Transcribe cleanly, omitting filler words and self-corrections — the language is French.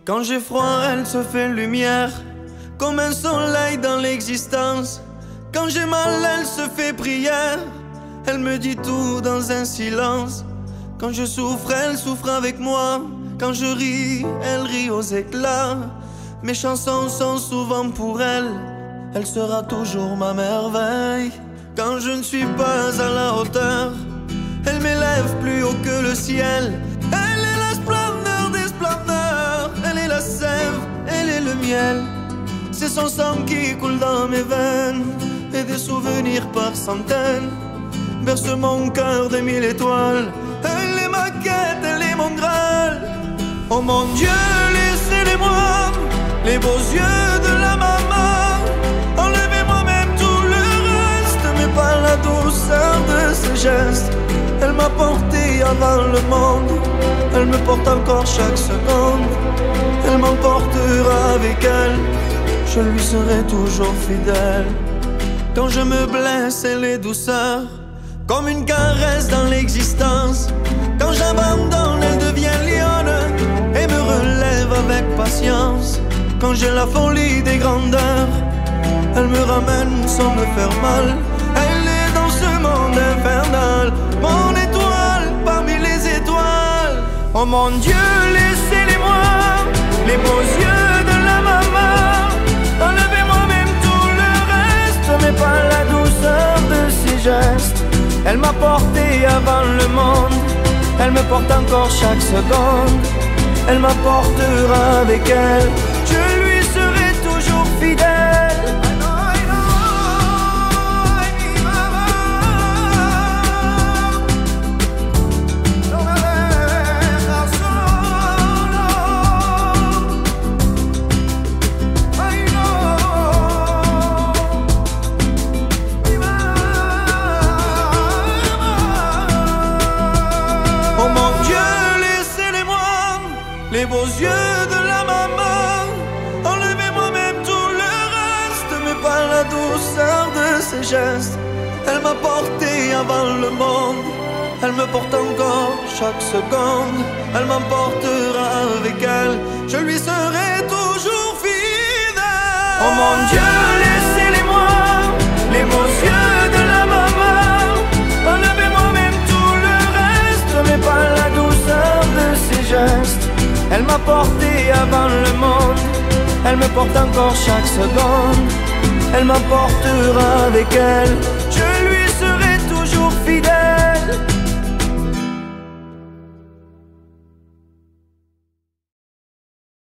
Quand j'ai froid, elle se fait lumière, comme un soleil dans l'existence. Quand j'ai mal, elle se fait prière, elle me dit tout dans un silence. Quand je souffre, elle souffre avec moi. Quand je ris, elle rit aux éclats. Mes chansons sont souvent pour elle, elle sera toujours ma merveille. Quand je ne suis pas à la hauteur, elle m'élève plus haut que le ciel. Elle est la splendeur des splendeurs, elle est la sève, elle est le miel. C'est son sang qui coule dans mes veines, et des souvenirs par centaines berce mon cœur de 1000 étoiles. Elle est ma quête, elle est mon Graal. Oh mon Dieu, laissez-les-moi, les beaux yeux de la maman. Enlevez-moi même tout le reste, mais pas la douceur de ses gestes. Elle m'a porté avant le monde, elle me porte encore chaque seconde. Elle m'emportera avec elle, je lui serai toujours fidèle. Quand je me blesse, elle est douceur, comme une caresse dans l'existence. Quand j'abandonne, elle devient lionne et me relève avec patience. Quand j'ai la folie des grandeurs, elle me ramène sans me faire mal. Elle est dans ce monde infernal, mon étoile parmi les étoiles. Oh mon Dieu, laissez-les-moi, les beaux yeux de la maman. Enlevez-moi même tout le reste, mais pas la douceur de ses gestes. Elle m'a porté avant le monde, elle me porte encore chaque seconde. Elle m'apportera avec elle, je lui serai toujours fidèle. Les beaux yeux de la maman, enlevez-moi même tout le reste, mais pas la douceur de ses gestes. Elle m'a porté avant le monde, elle me porte encore chaque seconde. Elle m'emportera avec elle, je lui serai toujours fidèle. Oh mon Dieu, laissez-les-moi, les beaux yeux de la maman. Enlevez-moi même tout le reste, mais pas la douceur de ses gestes. Elle m'a porté avant le monde, elle me porte encore chaque seconde. Elle m'emportera avec elle,